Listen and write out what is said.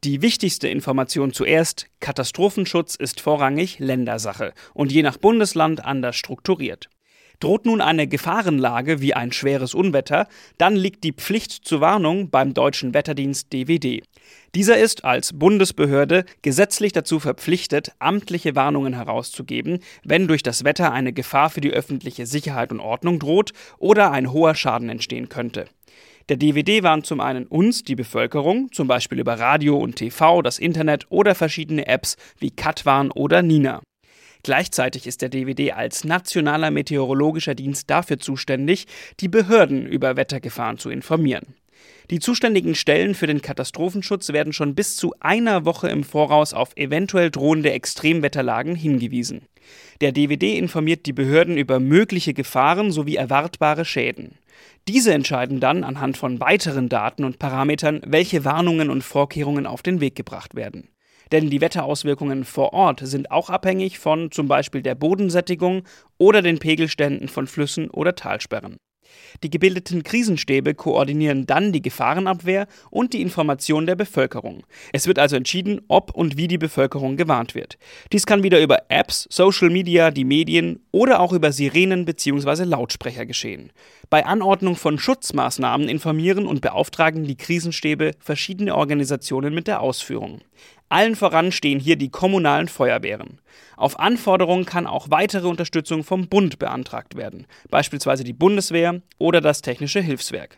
Die wichtigste Information zuerst: Katastrophenschutz ist vorrangig Ländersache und je nach Bundesland anders strukturiert. Droht nun eine Gefahrenlage wie ein schweres Unwetter, dann liegt die Pflicht zur Warnung beim Deutschen Wetterdienst DWD. Dieser ist als Bundesbehörde gesetzlich dazu verpflichtet, amtliche Warnungen herauszugeben, wenn durch das Wetter eine Gefahr für die öffentliche Sicherheit und Ordnung droht oder ein hoher Schaden entstehen könnte. Der DWD warnt zum einen uns, die Bevölkerung, zum Beispiel über Radio und TV, das Internet oder verschiedene Apps wie Katwarn oder Nina. Gleichzeitig ist der DWD als nationaler meteorologischer Dienst dafür zuständig, die Behörden über Wettergefahren zu informieren. Die zuständigen Stellen für den Katastrophenschutz werden schon bis zu einer Woche im Voraus auf eventuell drohende Extremwetterlagen hingewiesen. Der DWD informiert die Behörden über mögliche Gefahren sowie erwartbare Schäden. Diese entscheiden dann anhand von weiteren Daten und Parametern, welche Warnungen und Vorkehrungen auf den Weg gebracht werden. Denn die Wetterauswirkungen vor Ort sind auch abhängig von zum Beispiel der Bodensättigung oder den Pegelständen von Flüssen oder Talsperren. Die gebildeten Krisenstäbe koordinieren dann die Gefahrenabwehr und die Information der Bevölkerung. Es wird also entschieden, ob und wie die Bevölkerung gewarnt wird. Dies kann wieder über Apps, Social Media, die Medien oder auch über Sirenen bzw. Lautsprecher geschehen. Bei Anordnung von Schutzmaßnahmen informieren und beauftragen die Krisenstäbe verschiedene Organisationen mit der Ausführung. Allen voran stehen hier die kommunalen Feuerwehren. Auf Anforderung kann auch weitere Unterstützung vom Bund beantragt werden, beispielsweise die Bundeswehr oder das Technische Hilfswerk.